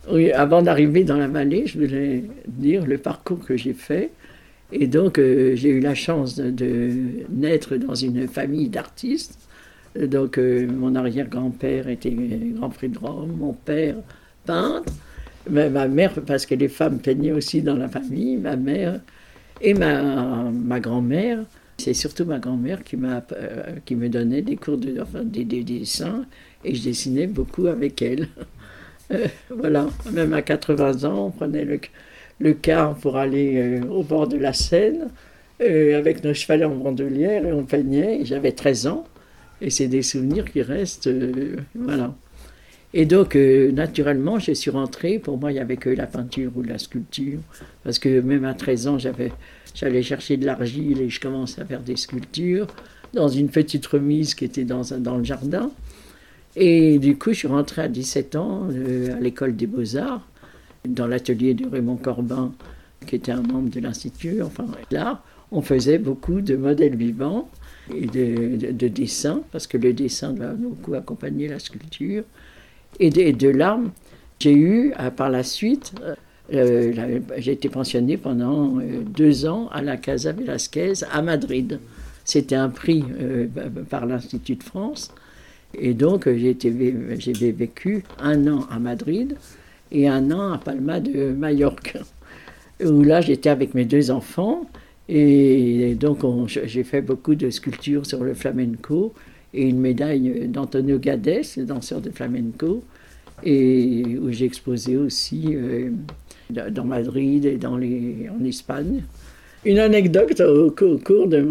Oui, avant d'arriver dans la vallée, je voulais dire le parcours que j'ai fait. Et donc, j'ai eu la chance de naître dans une famille d'artistes. Donc, mon arrière-grand-père était grand prix de Rome, mon père peintre, mais ma mère, parce que les femmes peignaient aussi dans la famille, ma mère et ma grand-mère. C'est surtout ma grand-mère qui me donnait des cours enfin, des dessins, et je dessinais beaucoup avec elle. Voilà, même à 80 ans, on prenait le car pour aller au bord de la Seine avec nos chevalets en bandoulière et on peignait. J'avais 13 ans et c'est des souvenirs qui restent. Voilà. Et donc, naturellement, je suis rentrée. Pour moi, il n'y avait que la peinture ou la sculpture. Parce que même à 13 ans, j'allais chercher de l'argile et je commençais à faire des sculptures dans une petite remise qui était dans le jardin. Et du coup, je suis rentrée à 17 ans à l'école des Beaux-Arts, dans l'atelier de Raymond Corbin, qui était un membre de l'Institut. Enfin, là, on faisait beaucoup de modèles vivants et de dessins, parce que le dessin doit beaucoup accompagner la sculpture. Et de là, j'ai eu, par la suite, j'ai été pensionnée pendant 2 ans à la Casa Velasquez à Madrid. C'était un prix par l'Institut de France. Et donc, j'ai vécu 1 an à Madrid et 1 an à Palma de Majorque, où là, j'étais avec mes 2 enfants. Et donc, j'ai fait beaucoup de sculptures sur le flamenco et une médaille d'Antonio Gades, le danseur de flamenco, et où j'ai exposé aussi dans Madrid et en Espagne. Une anecdote au cours de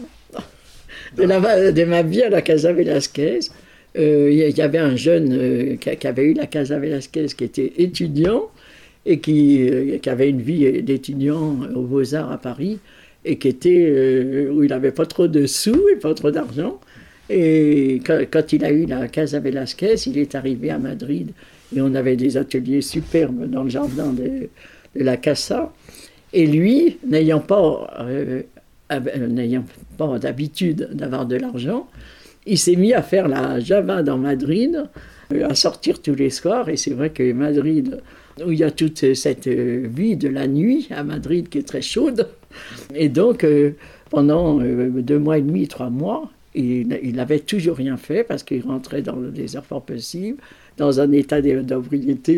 ma vie à la Casa Velasquez. Il y avait un jeune qui avait eu la Casa Velasquez, qui était étudiant et qui avait une vie d'étudiant aux Beaux-Arts à Paris et où il n'avait pas trop de sous et pas trop d'argent. Et quand il a eu la Casa Velasquez, il est arrivé à Madrid et on avait des ateliers superbes dans le jardin de la Casa. Et lui, n'ayant pas d'habitude d'avoir de l'argent, il s'est mis à faire la Java dans Madrid, à sortir tous les soirs. Et c'est vrai que Madrid, où il y a toute cette vie de la nuit à Madrid qui est très chaude. Et donc, pendant 2 mois et demi, 3 mois, il n'avait toujours rien fait parce qu'il rentrait dans des heures fort possibles, dans un état d'ébriété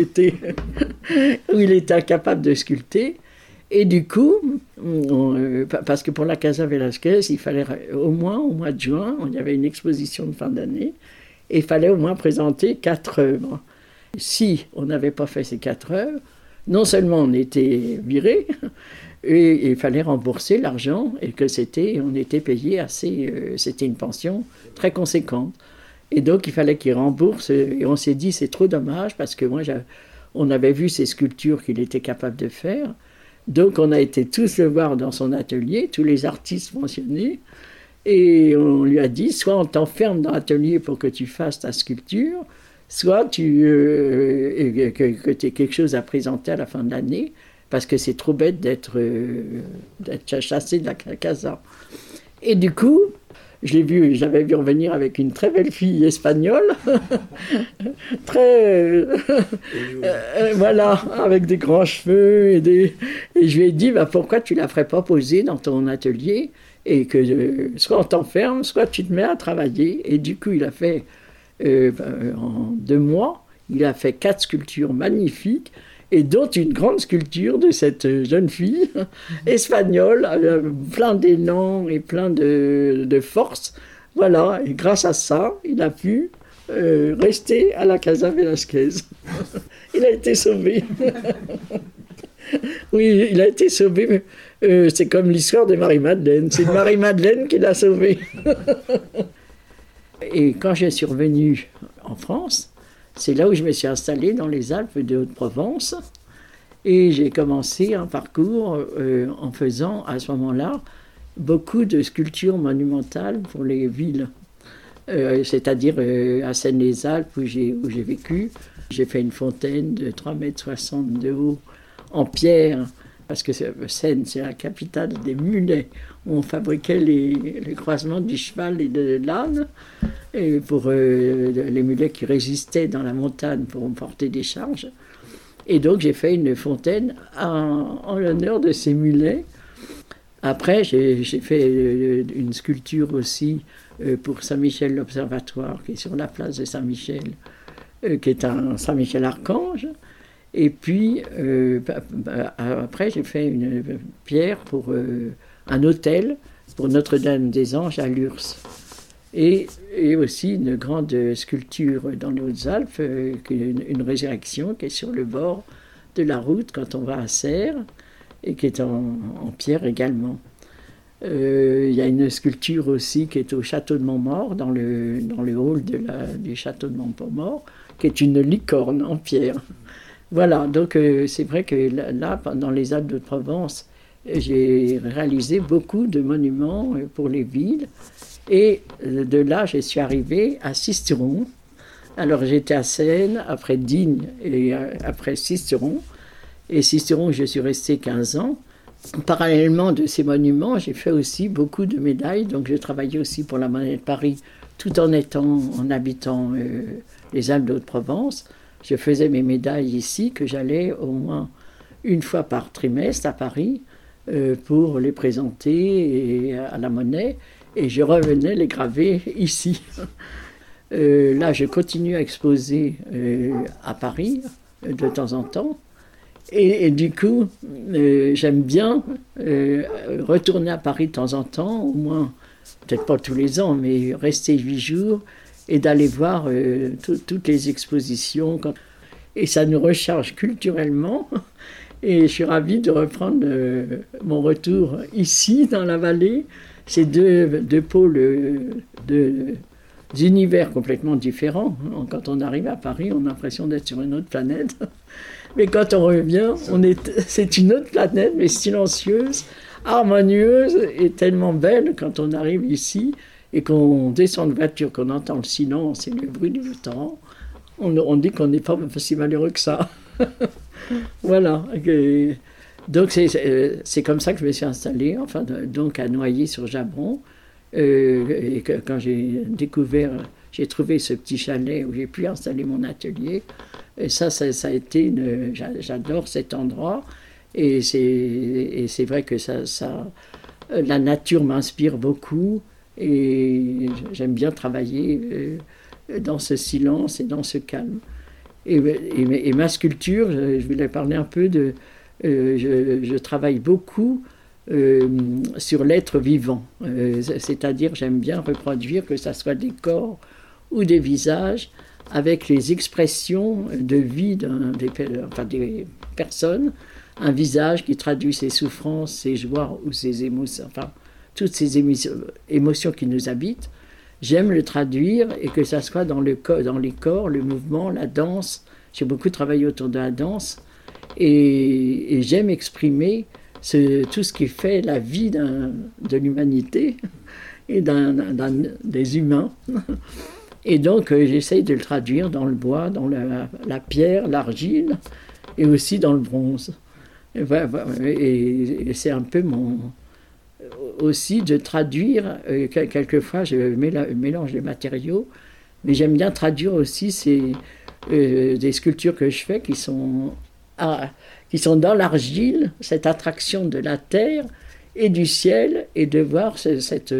où il était incapable de sculpter. Et du coup, parce que pour la Casa Velasquez, il fallait au mois de juin, il y avait une exposition de fin d'année, et il fallait au moins présenter 4 œuvres. Si on n'avait pas fait ces 4 œuvres, non seulement on était viré, et il fallait rembourser l'argent, et que on était payé c'était une pension très conséquente. Et donc il fallait qu'il rembourse, et on s'est dit c'est trop dommage, parce que on avait vu ces sculptures qu'il était capable de faire. Donc on a été tous le voir dans son atelier, tous les artistes mentionnés, et on lui a dit, soit on t'enferme dans l'atelier pour que tu fasses ta sculpture, soit que tu aies quelque chose à présenter à la fin de l'année, parce que c'est trop bête d'être chassé de la casa. Et du coup, j'avais vu revenir avec une très belle fille espagnole, très, voilà, avec des grands cheveux et je lui ai dit, pourquoi tu la ferais pas poser dans ton atelier et que soit on t'enferme, soit tu te mets à travailler. Et du coup, il a fait en 2 mois, il a fait 4 sculptures magnifiques, et dont une grande sculpture de cette jeune fille espagnole, plein d'élan et plein de force. Voilà, et grâce à ça, il a pu rester à la Casa Velasquez. Il a été sauvé. Oui, il a été sauvé. C'est comme l'histoire de Marie-Madeleine. C'est Marie-Madeleine qui l'a sauvé. Et quand je suis revenue en France, c'est là où je me suis installée dans les Alpes de Haute-Provence. Et j'ai commencé un parcours en faisant, à ce moment-là, beaucoup de sculptures monumentales pour les villes. C'est-à-dire à Seine-les-Alpes, où j'ai vécu. J'ai fait une fontaine de 3,60 m de haut en pierre parce que Sène, c'est la capitale des mulets, où on fabriquait les croisements du cheval et de l'âne, et pour les mulets qui résistaient dans la montagne pour porter des charges. Et donc j'ai fait une fontaine en l'honneur de ces mulets. Après, j'ai fait une sculpture aussi pour Saint-Michel l'Observatoire, qui est sur la place de Saint-Michel, qui est un Saint-Michel-Archange. Et puis, après, j'ai fait une pierre pour un hôtel pour Notre-Dame-des-Anges à Lurs. Et aussi une grande sculpture dans les Hautes-Alpes, une résurrection qui est sur le bord de la route quand on va à Serres, et qui est en pierre également. Il y a une sculpture aussi qui est au château de Montmaur, dans le hall du château de Montmaur, qui est une licorne en pierre. Voilà, donc c'est vrai que là, dans les Alpes de Provence, j'ai réalisé beaucoup de monuments pour les villes. Et de là, je suis arrivée à Sisteron. Alors j'étais à Sène, après Digne et après Sisteron. Et Sisteron, je suis restée 15 ans. Parallèlement de ces monuments, j'ai fait aussi beaucoup de médailles. Donc je travaillais aussi pour la Monnaie de Paris, tout en habitant les Alpes de Haute-Provence. Je faisais mes médailles ici, que j'allais au moins une fois par trimestre à Paris pour les présenter à la Monnaie. Et je revenais les graver ici. Là, je continue à exposer à Paris de temps en temps. Et du coup, j'aime bien retourner à Paris de temps en temps, au moins, peut-être pas tous les ans, mais rester 8 jours et d'aller voir toutes les expositions. Et ça nous recharge culturellement. Et je suis ravie de reprendre mon ici, dans la vallée. C'est deux pôles d'univers complètement différents. Quand on arrive à Paris, on a l'impression d'être sur une autre planète. Mais quand on revient, c'est une autre planète, mais silencieuse, harmonieuse et tellement belle quand on arrive ici et qu'on descend de voiture, qu'on entend le silence et le bruit du temps. On dit qu'on n'est pas si malheureux que ça. Voilà. Donc c'est comme ça que je me suis installée, enfin, donc à Noyer-sur-Jabron. Et quand j'ai j'ai trouvé ce petit chalet où j'ai pu installer mon atelier. Et ça a été j'adore cet endroit. Et c'est vrai que la nature m'inspire beaucoup. Et j'aime bien travailler dans ce silence et dans ce calme. Et ma sculpture, je voulais parler un peu de... je travaille beaucoup sur l'être vivant. C'est-à-dire, j'aime bien reproduire, que ce soit des corps ou des visages, avec les expressions de vie des personnes. Un visage qui traduit ses souffrances, ses joies ou ses émotions, enfin, toutes ces émotions qui nous habitent. J'aime le traduire et que ça soit dans les corps, le mouvement, la danse. J'ai beaucoup travaillé autour de la danse et j'aime exprimer tout ce qui fait la vie de l'humanité et des humains. Et donc j'essaye de le traduire dans le bois, dans la pierre, l'argile et aussi dans le bronze. Et c'est un peu aussi de traduire, quelquefois je mélange les matériaux, mais j'aime bien traduire aussi des sculptures que je fais qui sont dans l'argile, cette attraction de la terre et du ciel, et de voir cette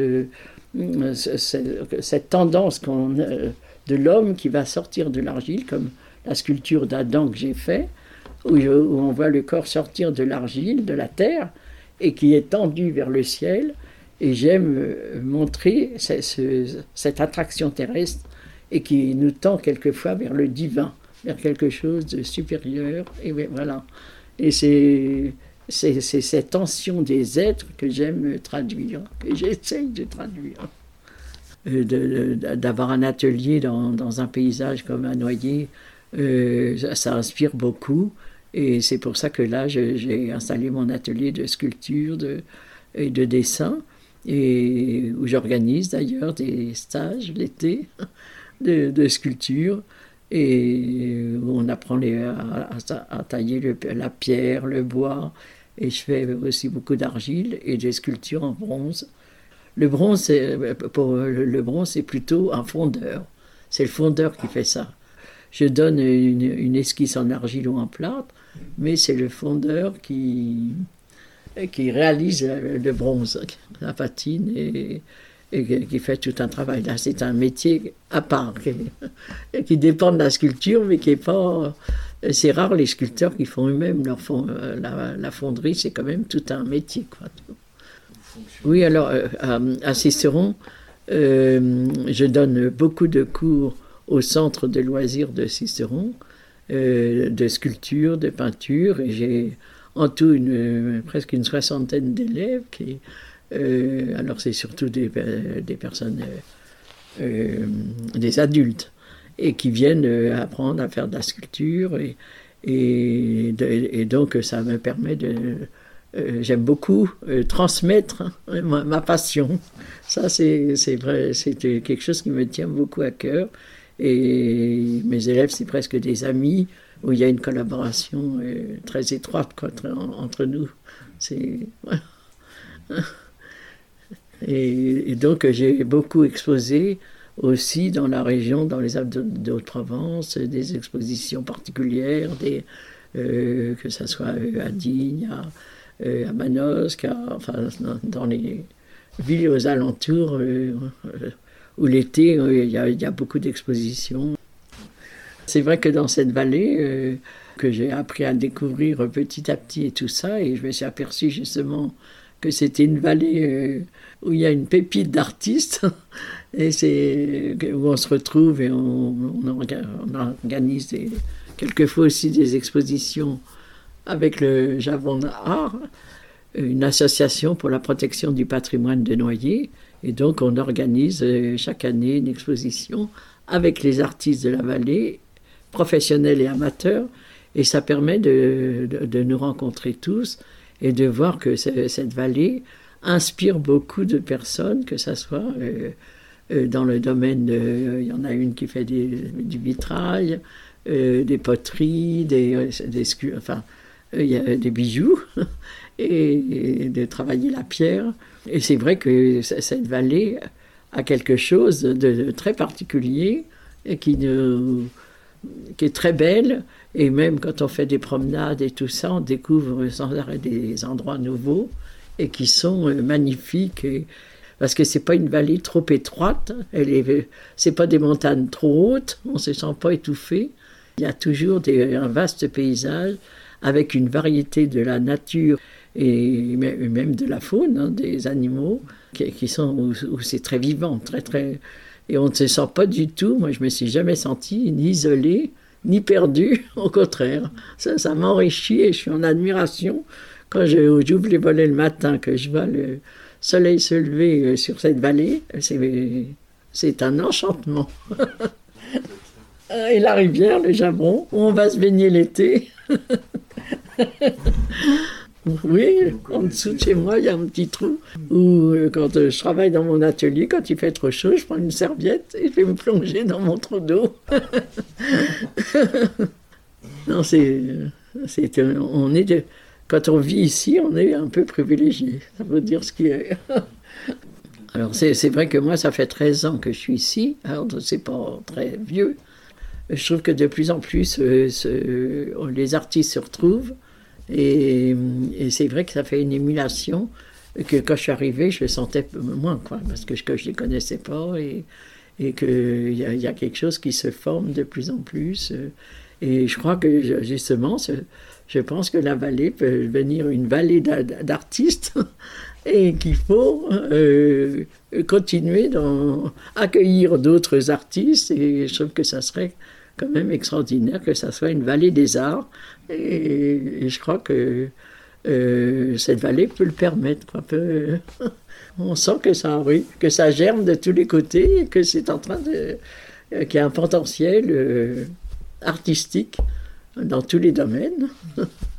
tendance de l'homme qui va sortir de l'argile, comme la sculpture d'Adam que j'ai fait, où on voit le corps sortir de l'argile, de la terre, et qui est tendu vers le ciel. Et j'aime montrer cette attraction terrestre et qui nous tend quelquefois vers le divin, vers quelque chose de supérieur. Et voilà. Et c'est cette tension des êtres que j'aime traduire, que j'essaye de traduire. D'avoir un atelier dans un paysage comme à Noyer, ça inspire beaucoup. Et c'est pour ça que là, j'ai installé mon atelier de sculpture et de dessin, et où j'organise d'ailleurs des stages l'été de sculpture, et où on apprend à tailler la pierre, le bois, Et je fais aussi beaucoup d'argile et des sculptures en bronze. Le bronze, le bronze, c'est plutôt un fondeur. C'est le fondeur qui fait ça. Je donne une esquisse en argile ou en plâtre, mais c'est le fondeur qui réalise le bronze, la patine, et qui fait tout un travail. Là, c'est un métier à part, qui dépend de la sculpture, mais qui n'est pas... C'est rare les sculpteurs qui font eux-mêmes la fonderie, c'est quand même tout un métier, quoi. Oui, alors, à Sisteron, je donne beaucoup de cours au centre de loisirs de Sisteron, de sculpture, de peinture, et j'ai en tout presque une soixantaine d'élèves alors c'est surtout des personnes, des adultes, et qui viennent apprendre à faire de la sculpture, et donc ça me permet j'aime beaucoup transmettre ma passion. Ça, c'est vrai, c'est quelque chose qui me tient beaucoup à cœur. Et mes élèves, c'est presque des amis, où il y a une collaboration très étroite entre nous. Voilà. Et donc, j'ai beaucoup exposé aussi dans la région, dans les Alpes de Haute-Provence, des expositions particulières, que ce soit à Digne, à Manosque, enfin, dans les villes aux alentours, où l'été, il y a beaucoup d'expositions. C'est vrai que dans cette vallée, que j'ai appris à découvrir petit à petit et tout ça, et je me suis aperçu justement que c'était une vallée où il y a une pépite d'artistes, et où on se retrouve et on organise quelquefois aussi des expositions avec le Javon Art, une association pour la protection du patrimoine de Noyer. Et donc on organise chaque année une exposition avec les artistes de la vallée, professionnels et amateurs, et ça permet de nous rencontrer tous et de voir que cette vallée inspire beaucoup de personnes, que ce soit dans le domaine il y en a une qui fait du vitrail, des poteries, enfin, il y a des bijoux, et de travailler la pierre. Et c'est vrai que cette vallée a quelque chose de très particulier et qui est très belle. Et même quand on fait des promenades et tout ça, on découvre sans arrêt des endroits nouveaux et qui sont magnifiques. Parce que c'est pas une vallée trop étroite, c'est pas des montagnes trop hautes, on se sent pas étouffé. Il y a toujours un vaste paysage avec une variété de la nature et même de la faune, hein, des animaux qui sont où c'est très vivant, très, et on ne se sent pas du tout. Moi, je me suis jamais senti ni isolé ni perdu, au contraire. Ça m'enrichit et je suis en admiration quand j'ouvre les volets le matin, que je vois le soleil se lever sur cette vallée. C'est un enchantement. Et la rivière, le Javron, où on va se baigner l'été. Oui, en dessous de chez moi, il y a un petit trou où, quand je travaille dans mon atelier, quand il fait trop chaud, je prends une serviette et je vais me plonger dans mon trou d'eau. Non, quand on vit ici, on est un peu privilégié. Ça veut dire ce qui est. Alors, c'est vrai que moi, ça fait 13 ans que je suis ici. Alors, c'est pas très vieux. Je trouve que de plus en plus, les artistes se retrouvent. Et c'est vrai que ça fait une émulation, que quand je suis arrivée, je le sentais moins, quoi, parce que je ne les connaissais pas, et qu'il y a quelque chose qui se forme de plus en plus. Et je crois que, justement, je pense que la vallée peut devenir une vallée d'artistes, et qu'il faut continuer accueillir d'autres artistes, et je trouve que ça serait quand même extraordinaire que ça soit une vallée des arts, et je crois que cette vallée peut le permettre, quoi. On sent que ça germe de tous les côtés, et que c'est en train qu'il y a un potentiel artistique dans tous les domaines.